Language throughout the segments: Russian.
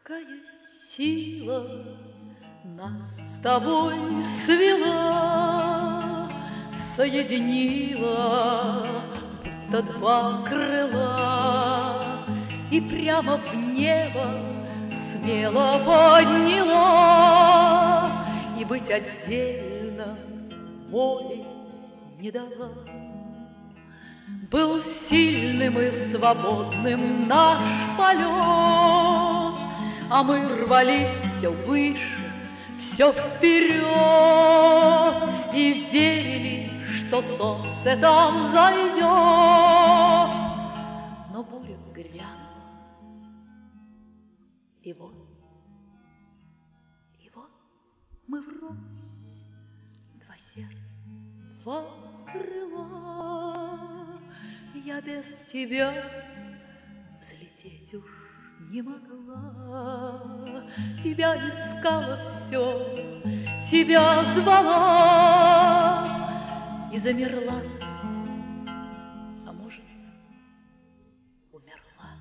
Какая сила нас с тобой свела, соединила, будто два крыла, и прямо в небо смело подняла, и быть отдельно воли не дала. Был сильным и свободным наш полет, а мы рвались все выше, все вперед, и верили, что солнце там зайдет. Но буря грянула, и вот мы врозь, два сердца, два крыла. Я без тебя взлететь уж не могла, тебя искала все, тебя звала и замерла, а может, умерла.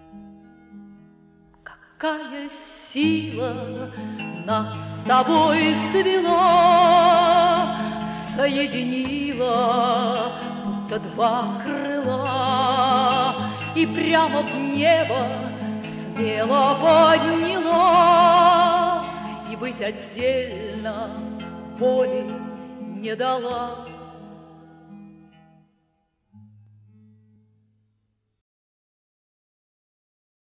Какая сила нас с тобой свела, соединила, будто два крыла, и прямо в небо смело подняла, и быть отдельно воли не дала.